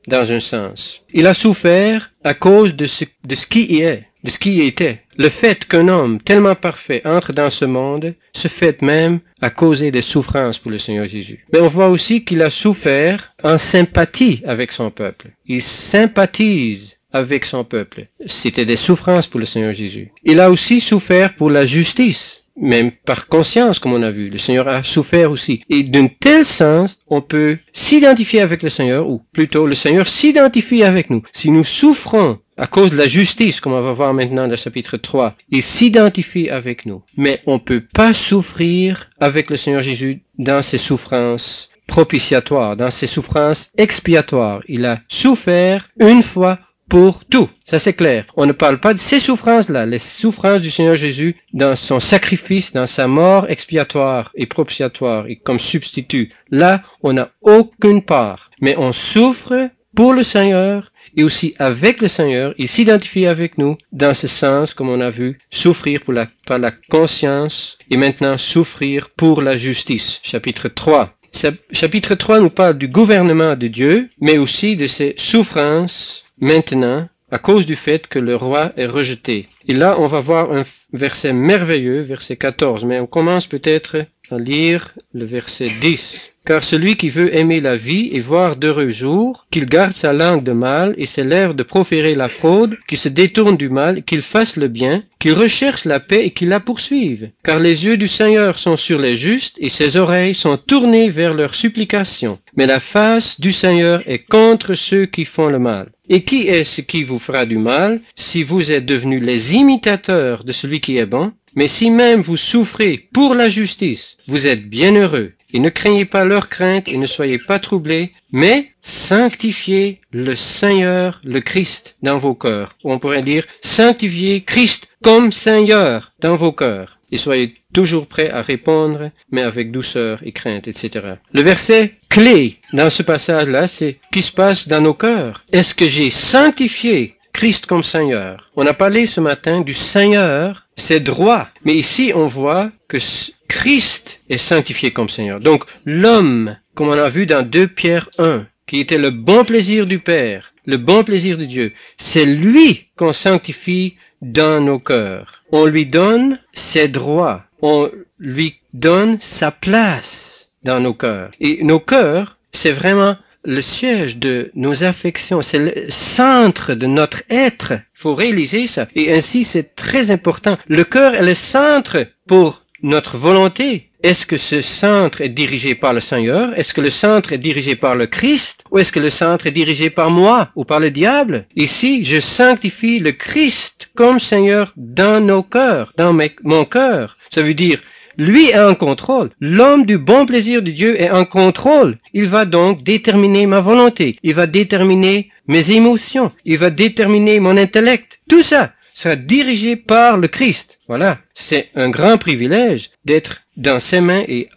Speaker 1: dans un sens. Il a souffert à cause de ce qui y est, de ce qui y était. Le fait qu'un homme tellement parfait entre dans ce monde, ce fait même a causé des souffrances pour le Seigneur Jésus. Mais on voit aussi qu'il a souffert en sympathie avec son peuple. Il sympathise avec son peuple. C'était des souffrances pour le Seigneur Jésus. Il a aussi souffert pour la justice. Même par conscience, comme on a vu, le Seigneur a souffert aussi. Et d'un tel sens, on peut s'identifier avec le Seigneur, ou plutôt le Seigneur s'identifie avec nous. Si nous souffrons à cause de la justice, comme on va voir maintenant dans le chapitre 3, il s'identifie avec nous. Mais on peut pas souffrir avec le Seigneur Jésus dans ses souffrances propitiatoires, dans ses souffrances expiatoires. Il a souffert une fois pour tout. Ça c'est clair. On ne parle pas de ces souffrances-là, les souffrances du Seigneur Jésus dans son sacrifice, dans sa mort expiatoire et propitiatoire et comme substitut. Là, on n'a aucune part. Mais on souffre pour le Seigneur et aussi avec le Seigneur. Il s'identifie avec nous dans ce sens, comme on a vu, souffrir par la conscience et maintenant souffrir pour la justice. Chapitre 3. Chapitre 3 nous parle du gouvernement de Dieu, mais aussi de ses souffrances maintenant, à cause du fait que le roi est rejeté. Et là, on va voir un verset merveilleux, verset 14, mais on commence peut-être à lire le verset 10. Car celui qui veut aimer la vie et voir d'heureux jours, qu'il garde sa langue de mal et ses lèvres de proférer la fraude, qu'il se détourne du mal, qu'il fasse le bien, qu'il recherche la paix et qu'il la poursuive. Car les yeux du Seigneur sont sur les justes et ses oreilles sont tournées vers leurs supplications. Mais la face du Seigneur est contre ceux qui font le mal. Et qui est-ce qui vous fera du mal si vous êtes devenus les imitateurs de celui qui est bon? Mais si même vous souffrez pour la justice, vous êtes bienheureux. Et ne craignez pas leur crainte et ne soyez pas troublés, mais sanctifiez le Seigneur, le Christ, dans vos cœurs. Ou on pourrait dire, sanctifiez Christ comme Seigneur dans vos cœurs. Et soyez toujours prêts à répondre, mais avec douceur et crainte, etc. Le verset clé dans ce passage-là, c'est ce qui se passe dans nos cœurs. Est-ce que j'ai sanctifié Christ comme Seigneur? On a parlé ce matin du Seigneur, c'est droit. Mais ici, on voit que Christ est sanctifié comme Seigneur. Donc, l'homme, comme on a vu dans 2 Pierre 1, qui était le bon plaisir du Père, le bon plaisir de Dieu, c'est lui qu'on sanctifie dans nos cœurs. On lui donne ses droits. On lui donne sa place dans nos cœurs. Et nos cœurs, c'est vraiment le siège de nos affections, c'est le centre de notre être. Il faut réaliser ça. Et ainsi, c'est très important. Le cœur est le centre pour notre volonté. Est-ce que ce centre est dirigé par le Seigneur? Est-ce que le centre est dirigé par le Christ? Ou est-ce que le centre est dirigé par moi ou par le diable? Ici, je sanctifie le Christ comme Seigneur dans nos cœurs, dans mon cœur. Ça veut dire, lui est en contrôle. L'homme du bon plaisir de Dieu est en contrôle. Il va donc déterminer ma volonté. Il va déterminer mes émotions. Il va déterminer mon intellect. Tout ça sera dirigé par le Christ. Voilà. C'est un grand privilège d'être dans ses mains et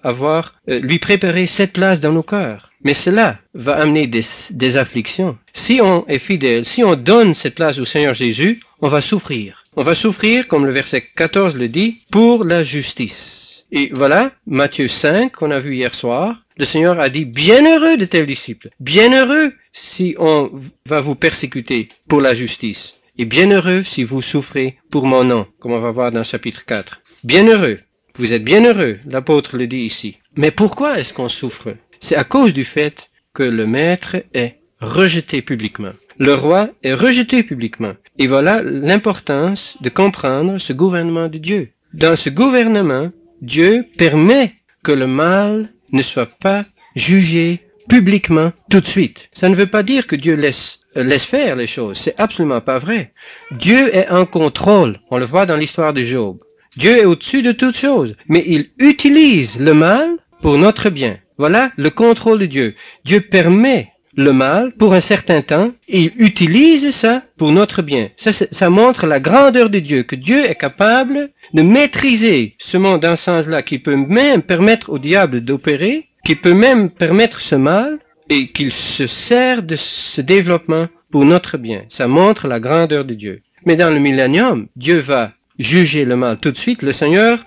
Speaker 1: lui préparer cette place dans nos cœurs. Mais cela va amener des afflictions. Si on est fidèle, si on donne cette place au Seigneur Jésus, on va souffrir. On va souffrir, comme le verset 14 le dit, pour la justice. Et voilà, Matthieu 5, qu'on a vu hier soir, le Seigneur a dit, bienheureux de tels disciples, bienheureux si on va vous persécuter pour la justice, et bienheureux si vous souffrez pour mon nom, comme on va voir dans le chapitre 4. Bienheureux, vous êtes bienheureux, l'apôtre le dit ici. Mais pourquoi est-ce qu'on souffre? C'est à cause du fait que le maître est rejeté publiquement. Le roi est rejeté publiquement. Et voilà l'importance de comprendre ce gouvernement de Dieu. Dans ce gouvernement, Dieu permet que le mal ne soit pas jugé publiquement tout de suite. Ça ne veut pas dire que Dieu laisse faire les choses. C'est absolument pas vrai. Dieu est en contrôle. On le voit dans l'histoire de Job. Dieu est au-dessus de toutes choses. Mais il utilise le mal pour notre bien. Voilà le contrôle de Dieu. Dieu permet le mal pour un certain temps et il utilise ça pour notre bien. Ça montre la grandeur de Dieu, que Dieu est capable de maîtriser ce monde dans ce sens-là, qui peut même permettre au diable d'opérer, qui peut même permettre ce mal et qu'il se sert de ce développement pour notre bien. Ça montre la grandeur de Dieu. Mais dans le millénium, Dieu va juger le mal tout de suite. Le Seigneur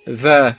Speaker 1: va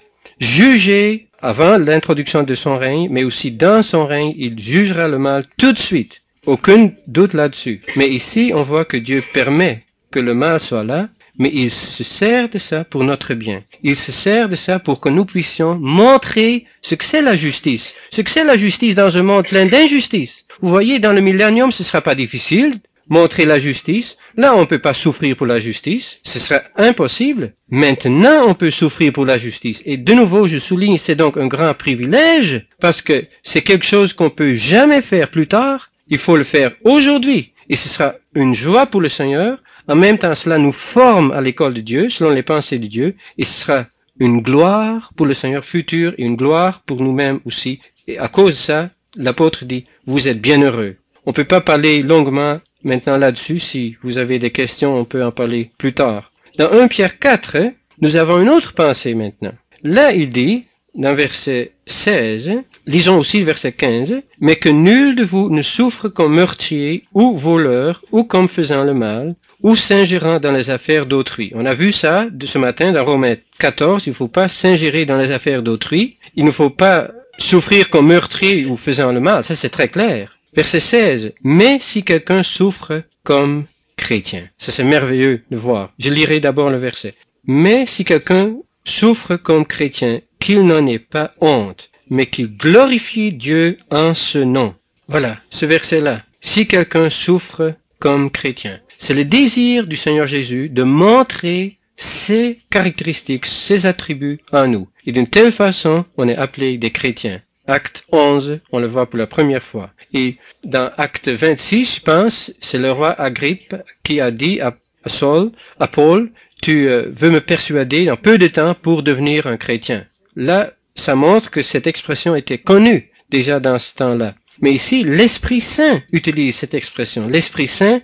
Speaker 1: juger avant l'introduction de son règne, mais aussi dans son règne, il jugera le mal tout de suite. aucun doute là-dessus. Mais ici, on voit que Dieu permet que le mal soit là, mais il se sert de ça pour notre bien. Il se sert de ça pour que nous puissions montrer ce que c'est la justice. Ce que c'est la justice dans un monde plein d'injustice. Vous voyez, dans le millénium, ce sera pas difficile montrer la justice. Là, on peut pas souffrir pour la justice. Ce sera impossible. Maintenant, on peut souffrir pour la justice. Et de nouveau, je souligne, c'est donc un grand privilège parce que c'est quelque chose qu'on peut jamais faire plus tard. Il faut le faire aujourd'hui. Et ce sera une joie pour le Seigneur. En même temps, cela nous forme à l'école de Dieu, selon les pensées de Dieu, et ce sera une gloire pour le Seigneur futur et une gloire pour nous-mêmes aussi. Et à cause de ça, l'apôtre dit, vous êtes bienheureux. On peut pas parler longuement maintenant là-dessus. Si vous avez des questions, on peut en parler plus tard. Dans 1 Pierre 4, nous avons une autre pensée maintenant. Là, il dit, dans verset 16, lisons aussi le verset 15, « Mais que nul de vous ne souffre comme meurtrier ou voleur ou comme faisant le mal, ou s'ingérant dans les affaires d'autrui. » On a vu ça de ce matin dans Romains 14, il ne faut pas s'ingérer dans les affaires d'autrui, il ne faut pas souffrir comme meurtrier ou faisant le mal, ça c'est très clair. Verset 16, « Mais si quelqu'un souffre comme chrétien. » Ça c'est merveilleux de voir. Je lirai d'abord le verset. « Mais si quelqu'un souffre comme chrétien, qu'il n'en ait pas honte, mais qu'il glorifie Dieu en ce nom. » Voilà, ce verset-là. Si quelqu'un souffre comme chrétien. C'est le désir du Seigneur Jésus de montrer ses caractéristiques, ses attributs en nous. Et d'une telle façon, on est appelé des chrétiens. Acte 11, on le voit pour la première fois. Et dans Acte 26, je pense, c'est le roi Agrippe qui a dit à Paul, tu veux me persuader dans peu de temps pour devenir un chrétien. Là, ça montre que cette expression était connue déjà dans ce temps-là. Mais ici, l'Esprit Saint utilise cette expression. L'Esprit Saint,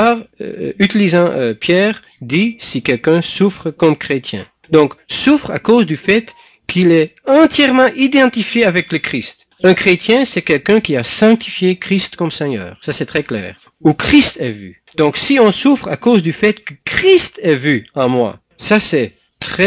Speaker 1: utilisant Pierre, dit si quelqu'un souffre comme chrétien. Donc, souffre à cause du fait qu'il est entièrement identifié avec le Christ. Un chrétien, c'est quelqu'un qui a sanctifié Christ comme Seigneur. Ça, c'est très clair. Où Christ est vu. Donc, si on souffre à cause du fait que Christ est vu en moi, ça, c'est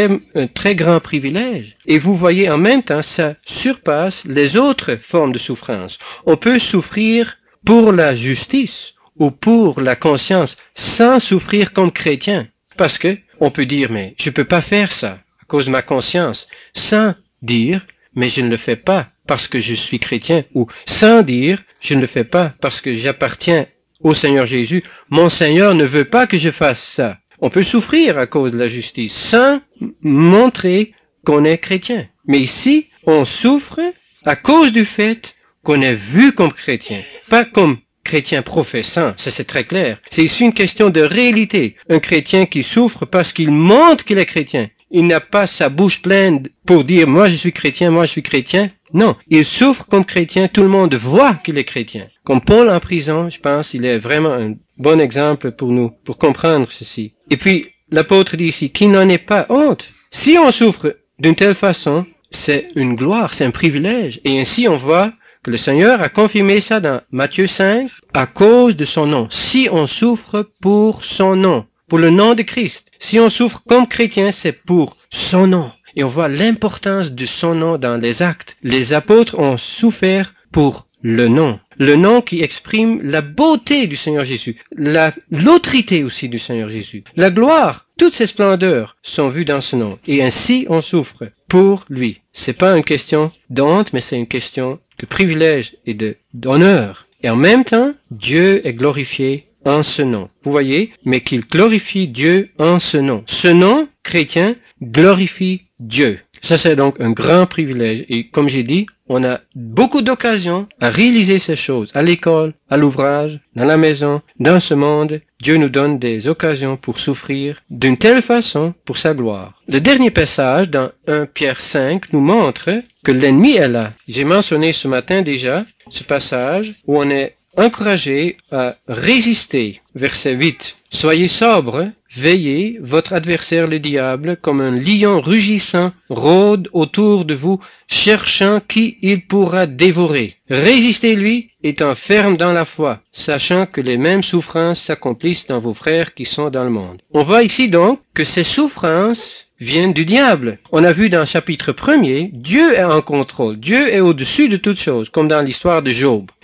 Speaker 1: un très grand privilège. Et vous voyez, en même temps, ça surpasse les autres formes de souffrance. On peut souffrir pour la justice ou pour la conscience sans souffrir comme chrétien. Parce que on peut dire, mais je peux pas faire ça à cause de ma conscience, sans dire, mais je ne le fais pas parce que je suis chrétien, ou sans dire, je ne le fais pas parce que j'appartiens au Seigneur Jésus. Mon Seigneur ne veut pas que je fasse ça. On peut souffrir à cause de la justice sans montrer qu'on est chrétien. Mais ici, on souffre à cause du fait qu'on est vu comme chrétien, pas comme chrétien professant, ça c'est très clair. C'est ici une question de réalité. Un chrétien qui souffre parce qu'il montre qu'il est chrétien. Il n'a pas sa bouche pleine pour dire « moi je suis chrétien, moi je suis chrétien ». Non, il souffre comme chrétien, tout le monde voit qu'il est chrétien. Comme Paul en prison, je pense, il est vraiment un bon exemple pour nous, pour comprendre ceci. Et puis, l'apôtre dit ici qu'il n'en ait pas honte. Si on souffre d'une telle façon, c'est une gloire, c'est un privilège. Et ainsi, on voit que le Seigneur a confirmé ça dans Matthieu 5 à cause de son nom. Si on souffre pour son nom, pour le nom de Christ, si on souffre comme chrétien, c'est pour son nom. Et on voit l'importance de son nom dans les actes. Les apôtres ont souffert pour le nom qui exprime la beauté du Seigneur Jésus, l'autorité aussi du Seigneur Jésus, la gloire, toutes ces splendeurs sont vues dans ce nom. Et ainsi, on souffre pour lui. C'est pas une question d'honte, mais c'est une question de privilège et d'honneur. Et en même temps, Dieu est glorifié en ce nom. Vous voyez, mais qu'il glorifie Dieu en ce nom. Ce nom, chrétien, glorifie Dieu. Ça, c'est donc un grand privilège. Et comme j'ai dit, on a beaucoup d'occasions à réaliser ces choses. À l'école, à l'ouvrage, dans la maison, dans ce monde. Dieu nous donne des occasions pour souffrir d'une telle façon pour sa gloire. Le dernier passage dans 1 Pierre 5 nous montre que l'ennemi est là. J'ai mentionné ce matin déjà ce passage où on est encouragé à résister. Verset 8. Soyez sobres, veillez, votre adversaire le diable, comme un lion rugissant, rôde autour de vous, cherchant qui il pourra dévorer. Résistez-lui, étant ferme dans la foi, sachant que les mêmes souffrances s'accomplissent dans vos frères qui sont dans le monde. On voit ici donc que ces souffrances viennent du diable. On a vu dans le chapitre 1er, Dieu est en contrôle. Dieu est au-dessus de toutes choses, comme dans l'histoire de Job.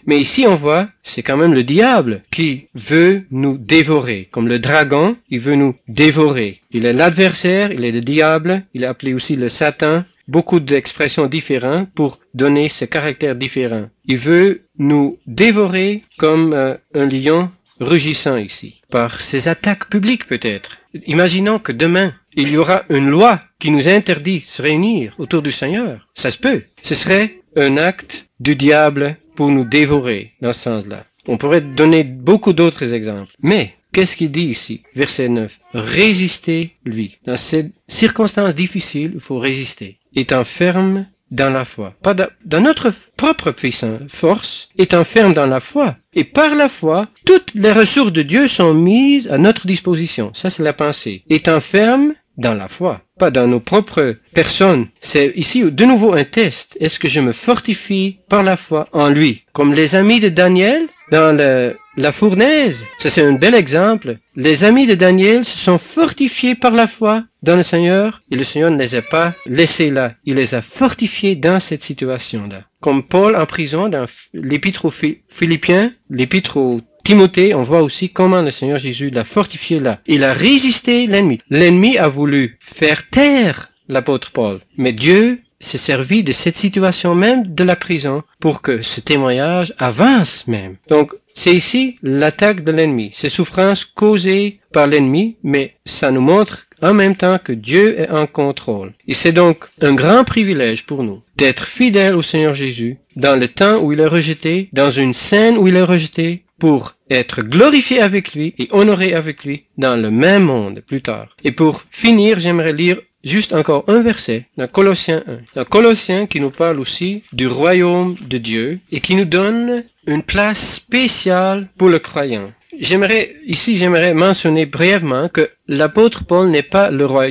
Speaker 1: Mais ici, on voit, c'est quand même le diable qui veut nous dévorer. Comme le dragon, il veut nous dévorer. Il est l'adversaire, il est le diable, il est appelé aussi le Satan. Beaucoup d'expressions différentes pour donner ce caractère différent. Il veut nous dévorer comme un lion rugissant ici, par ses attaques publiques peut-être. Imaginons que demain, il y aura une loi qui nous interdit de se réunir autour du Seigneur. Ça se peut. Ce serait un acte du diable pour nous dévorer dans ce sens-là. On pourrait donner beaucoup d'autres exemples. Mais, qu'est-ce qu'il dit ici? Verset 9. Résistez lui. Dans ces circonstances difficiles, il faut résister. Étant ferme dans la foi. Pas dans notre propre force, étant ferme dans la foi. Et par la foi, toutes les ressources de Dieu sont mises à notre disposition. Ça, c'est la pensée. Étant ferme dans la foi. Pas dans nos propres personnes. C'est ici de nouveau un test. Est-ce que je me fortifie par la foi en lui? Comme les amis de Daniel dans la fournaise. Ça, c'est un bel exemple. Les amis de Daniel se sont fortifiés par la foi dans le Seigneur, et le Seigneur ne les a pas laissés là. Il les a fortifiés dans cette situation-là. Comme Paul en prison dans l'épître aux Philippiens, l'épître aux Timothée, on voit aussi comment le Seigneur Jésus l'a fortifié là. Il a résisté l'ennemi. L'ennemi a voulu faire taire l'apôtre Paul. Mais Dieu s'est servi de cette situation même de la prison pour que ce témoignage avance même. Donc, c'est ici l'attaque de l'ennemi. Ces souffrances causées par l'ennemi, mais ça nous montre en même temps que Dieu est en contrôle. Et c'est donc un grand privilège pour nous d'être fidèles au Seigneur Jésus dans le temps où il est rejeté, dans une scène où il est rejeté, pour être glorifié avec lui et honoré avec lui dans le même monde plus tard. Et pour finir, j'aimerais lire juste encore un verset dans Colossiens 1. Dans Colossiens qui nous parle aussi du royaume de Dieu et qui nous donne une place spéciale pour le croyant. J'aimerais mentionner brièvement que l'apôtre Paul n'est pas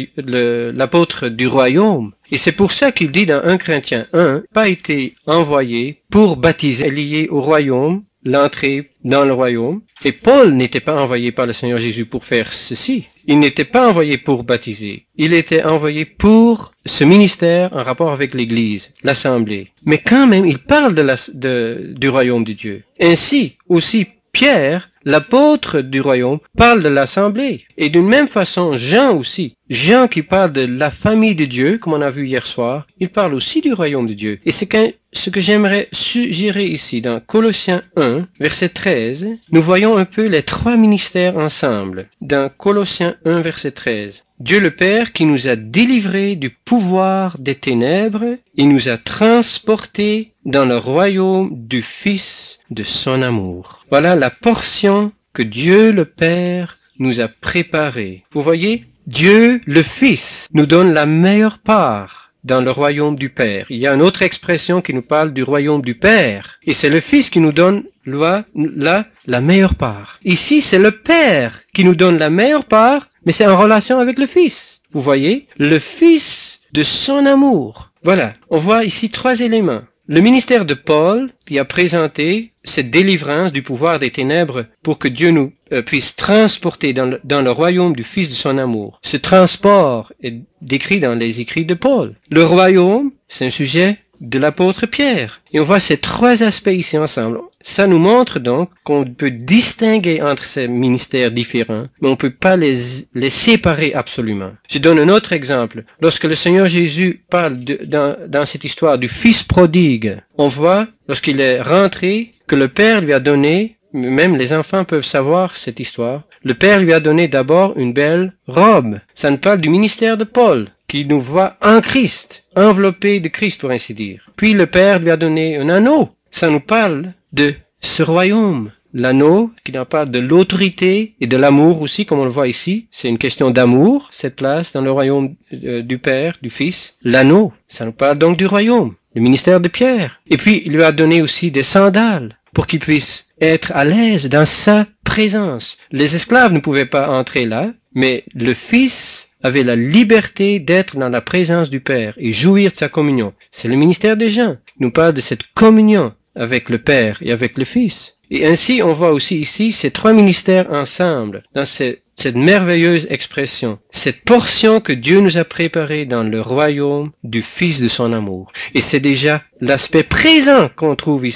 Speaker 1: l'apôtre du royaume. Et c'est pour ça qu'il dit dans 1 Corinthiens 1, pas été envoyé pour baptiser, lié au royaume, l'entrée dans le royaume. Et Paul n'était pas envoyé par le Seigneur Jésus pour faire ceci. Il n'était pas envoyé pour baptiser. Il était envoyé pour ce ministère en rapport avec l'Église, l'Assemblée. Mais quand même, il parle du royaume de Dieu. Ainsi, aussi, Pierre, l'apôtre du royaume, parle de l'Assemblée. Et d'une même façon, Jean aussi. Jean qui parle de la famille de Dieu, comme on a vu hier soir, il parle aussi du royaume de Dieu. Et c'est ce que j'aimerais suggérer ici, dans Colossiens 1, verset 13, nous voyons un peu les trois ministères ensemble. Dans Colossiens 1, verset 13. Dieu le Père qui nous a délivrés du pouvoir des ténèbres et nous a transportés dans le royaume du Fils de son amour. Voilà la portion que Dieu le Père nous a préparée. Vous voyez, Dieu le Fils nous donne la meilleure part dans le royaume du Père. Il y a une autre expression qui nous parle du royaume du Père. Et c'est le Fils qui nous donne là la meilleure part. Ici, c'est le Père qui nous donne la meilleure part, mais c'est en relation avec le Fils. Vous voyez, le Fils de son amour. Voilà, on voit ici trois éléments. Le ministère de Paul qui a présenté cette délivrance du pouvoir des ténèbres pour que Dieu nous puisse transporter dans le royaume du Fils de son amour. Ce transport est décrit dans les écrits de Paul. Le royaume, c'est un sujet de l'apôtre Pierre. Et on voit ces trois aspects ici ensemble. Ça nous montre donc qu'on peut distinguer entre ces ministères différents, mais on peut pas les séparer absolument. Je donne un autre exemple. Lorsque le Seigneur Jésus parle dans cette histoire du fils prodigue, on voit, lorsqu'il est rentré, que le Père lui a donné, même les enfants peuvent savoir cette histoire, le Père lui a donné d'abord une belle robe. Ça nous parle du ministère de Paul, qui nous voit en Christ, enveloppé de Christ pour ainsi dire. Puis le Père lui a donné un anneau. Ça nous parle de ce royaume. L'anneau, qui nous parle de l'autorité et de l'amour aussi, comme on le voit ici. C'est une question d'amour, cette place dans le royaume du Père, du Fils. L'anneau, ça nous parle donc du royaume, le ministère de Pierre. Et puis, il lui a donné aussi des sandales pour qu'il puisse être à l'aise dans sa présence. Les esclaves ne pouvaient pas entrer là, mais le Fils avait la liberté d'être dans la présence du Père et jouir de sa communion. C'est le ministère des gens. Il nous parle de cette communion avec le Père et avec le Fils. Et ainsi, on voit aussi ici ces trois ministères ensemble, dans cette merveilleuse expression, cette portion que Dieu nous a préparée dans le royaume du Fils de son amour. Et c'est déjà l'aspect présent qu'on trouve ici.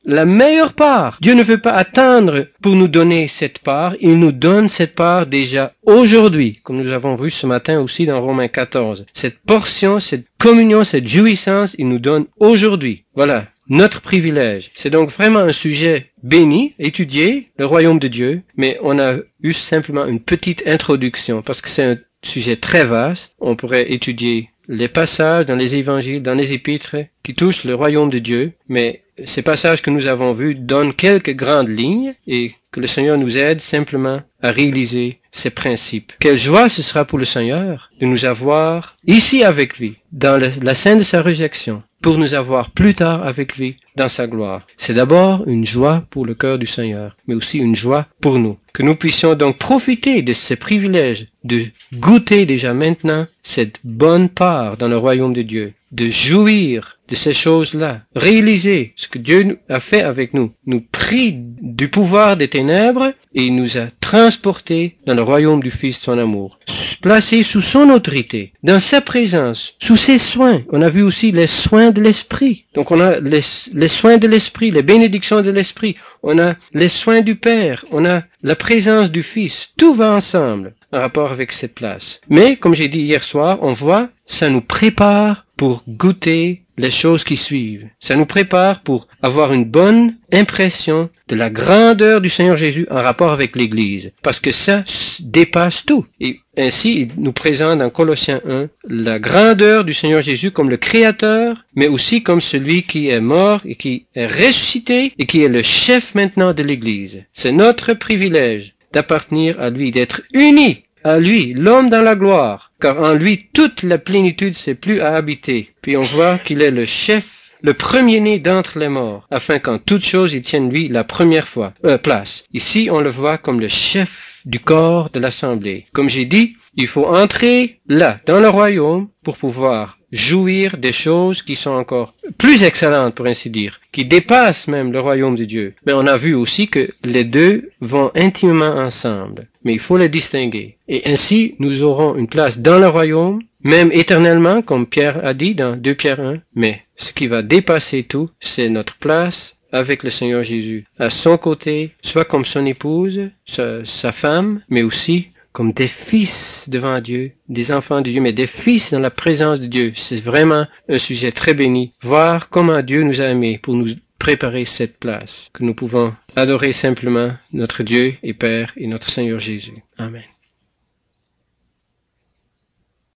Speaker 1: la meilleure part. Dieu ne veut pas attendre pour nous donner cette part. Il nous donne cette part déjà aujourd'hui, comme nous avons vu ce matin aussi dans Romains 14. Cette portion, cette communion, cette jouissance, il nous donne aujourd'hui. Voilà, notre privilège. C'est donc vraiment un sujet béni, étudié, le royaume de Dieu, mais on a eu simplement une petite introduction parce que c'est un sujet très vaste. On pourrait étudier les passages dans les évangiles, dans les épîtres qui touchent le royaume de Dieu, mais ces passages que nous avons vus donnent quelques grandes lignes et que le Seigneur nous aide simplement à réaliser ces principes. Quelle joie ce sera pour le Seigneur de nous avoir ici avec lui, dans la scène de sa résurrection, pour nous avoir plus tard avec lui dans sa gloire. C'est d'abord une joie pour le cœur du Seigneur, mais aussi une joie pour nous. Que nous puissions donc profiter de ces privilèges, de goûter déjà maintenant cette bonne part dans le royaume de Dieu, de jouir de ces choses-là, réaliser ce que Dieu a fait avec nous, nous prie du pouvoir des ténèbres et il nous a transportés dans le royaume du Fils de son amour, placés sous son autorité, dans sa présence, sous ses soins. On a vu aussi les soins de l'Esprit. Donc on a les soins de l'Esprit, les bénédictions de l'Esprit, on a les soins du Père, on a la présence du Fils. Tout va ensemble en rapport avec cette place. Mais, comme j'ai dit hier soir, on voit, ça nous prépare pour goûter les choses qui suivent. Ça nous prépare pour avoir une bonne impression de la grandeur du Seigneur Jésus en rapport avec l'Église. Parce que ça dépasse tout. Et ainsi, il nous présente dans Colossiens 1 la grandeur du Seigneur Jésus comme le Créateur, mais aussi comme celui qui est mort et qui est ressuscité et qui est le chef maintenant de l'Église. C'est notre privilège d'appartenir à lui, d'être unis à lui, l'homme dans la gloire, car en lui toute la plénitude s'est plus à habiter. Puis on voit qu'il est le chef, le premier-né d'entre les morts, afin qu'en toute chose il tienne lui la première place. Ici on le voit comme le chef du corps de l'assemblée. Comme j'ai dit, il faut entrer là, dans le royaume, pour pouvoir jouir des choses qui sont encore plus excellentes, pour ainsi dire, qui dépassent même le royaume de Dieu. Mais on a vu aussi que les deux vont intimement ensemble, mais il faut les distinguer. Et ainsi, nous aurons une place dans le royaume, même éternellement, comme Pierre a dit dans 2 Pierre 1, mais ce qui va dépasser tout, c'est notre place avec le Seigneur Jésus, à son côté, soit comme son épouse, sa femme, mais aussi comme des fils devant Dieu, des enfants de Dieu, mais des fils dans la présence de Dieu. C'est vraiment un sujet très béni. Voir comment Dieu nous a aimés pour nous préparer cette place, que nous pouvons adorer simplement notre Dieu et Père et notre Seigneur Jésus. Amen.